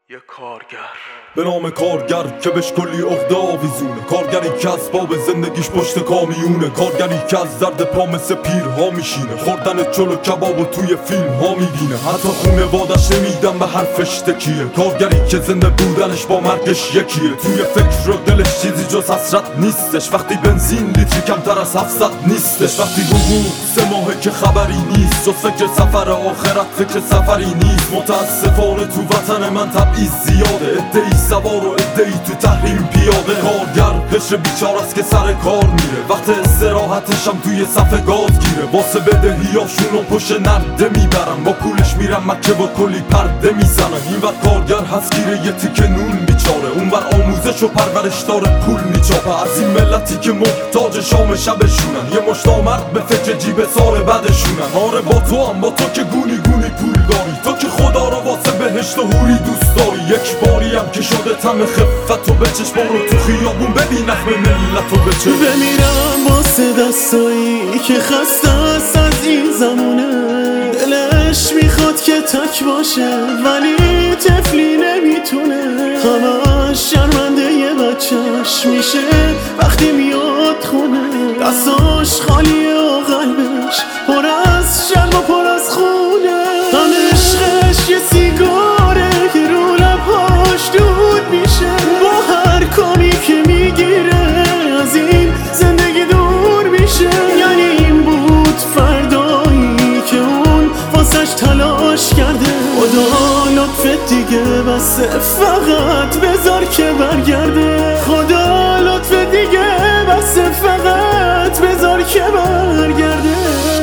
یه کارگر به نام کارگر که بهش کلی عقده آویزونه، کارگری که اسباب زندگیش پشت کامیونه، کارگری که از درد پا مثل پیرها میشینه، خوردن چلو کبابو توی فیلم ها میبینه، حتی خونوادش نمیدن به حرفش تکیه، کارگری که زنده بودنش با مرگش یکیه، توی فکر و دلش چیزی جز حسرت نیستش، وقتی بنزین لیتری کمتر از 700 نیستش، وقتی حقوق 3 ماهه که خبری نیست، جز فکر سفر آخرت فکر سفری نیست، متاسفانه تو وطن من تبعیض زیاده، عده‌ای سوار و عده‌ای تو تحریم پیاده، کارگر قشر بیچاره‌ست که سر کار میره، وقت استراحتش هم توی صف گاز گیره، واسه بدهیاشونو پشت نرده میبرن، با پولش میرن مکه و کلی پرده میزنن، اینور کارگر هست گیره یه تیکه نون بیچاره، اونور آموزش و پرورش داره پول میچاپه، از این ملتی که محتاج شام شبشونن، یه مشت آمرد به فکر جیب سال بعدشونن، آره با تو هم، با تو که گونی گونی پول داری، تو که خدا رو واسه بهشت و حوری دوست داری، یک باری هم که شده تم خفت و بچش، برو تو خیابون ببین اخم ملت و بچش، بمیرم واسه دستایی که خسته است از این زمونه، دلش میخواد که تک باشه ولی طفلی نمیتونه، همش شرمنده یه بچهش میشه وقتی میاد خونه، دستاش خالیه و قلبش پر از شرم و پر از خونه، هم عشقش یه سیگاره که رو لبهاش دود میشه، با هر کامی که میگیره از این زندگی دور میشه، یعنی این بود فردایی که اون واسش تلاش کرده، خدا لطفت دیگه بسه فقط بذار که برگرده، خدا لطفت دیگه بسه فقط بذار که برگرده.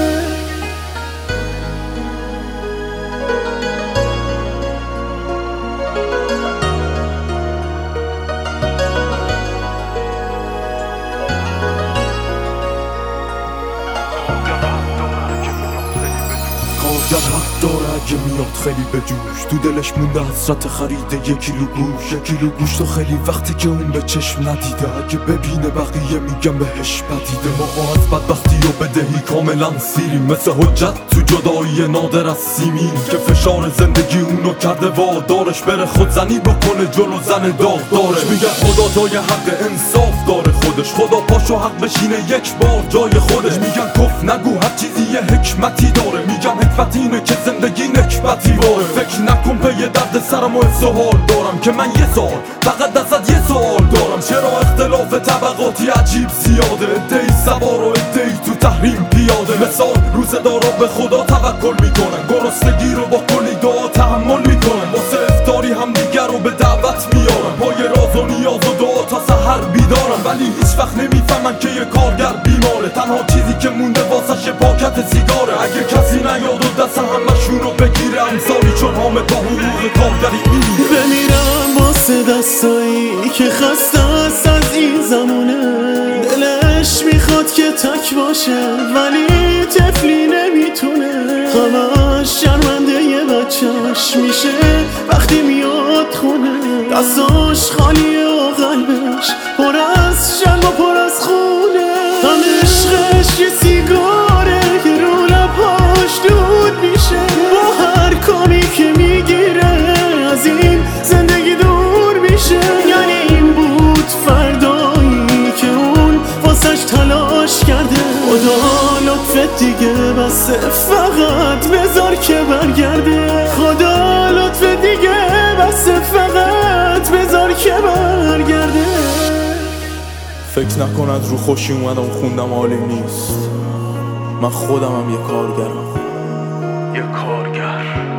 کارگر حق داره اگه میاد خیلی به جوش، تو دلش مونده حسرت خریده 1 کیلو گوش، 1 کیلو گوشت و خیلی وقتی که اون به چشم ندیده، اگه ببینه بقیه میگم بهش بدیده، ما از بدبختی و بدهی کاملا سیریم، مثل حجت تو جدایی نادر از سیمین، که فشار زندگی اونو کرده وادارش بره خودزنی بکنه جلو زن داغدارش، میگه خدا جای حق انصاف داره خودش، خدا پاشو حق بشینه یک بار جای خودش، میگن کف نگو هر چیزی یه حکمتی داره، میگم حکمت اینه که زندگی نکبتی واره، فکر نکن به یه درد سرم و حال دارم که من یه سال فقط ازت یه سوال دارم، چرا اختلاف طبقاتی عجیب زیاده، عده‌ای سوار و عده‌ای تو تحریم پیاده، مثال روزه‌دارا به خدا توکل میکنن، گرسنگی رو با کلی دعا تحمل میکنن، واسه افطاری هم دیگر رو به دعوت میارن، پای راز و نیاز و دعا تا سحر بیدارن، ولی هیچ وقت نمیفهمن که یه کارگر بیماره، تنها چیزی که مونده واسش پاکت سیگاره، اگه کسی نیاد و دست همشون رو بگیره، امثالی چون همه با حقوق کارگری میمیره، بمیرم واسه دستایی که خسته است از این زمونه، دلش میخواد که تک باشه ولی طفلی نمیتونه، همش شرمنده یه بچهش میشه وقتی میاد خونه، دستاش خالیه و قلبش پر از شرم و پر از خونه، هم عشقش یه سیگاره که رو لبهاش دود میشه، با هر کامی که میگیره از این زندگی دور میشه، یعنی این بود فردایی که اون واسش تلاش کرده، خدا لطفت دیگه بسه فقط بذار که برگرده، خدا لطفت دیگه بسه فقط بذار که برگرده. فکر نکن از رو خوشی اومدم خوندم عالی نیست، من خودمم یه کارگرم. یه کارگر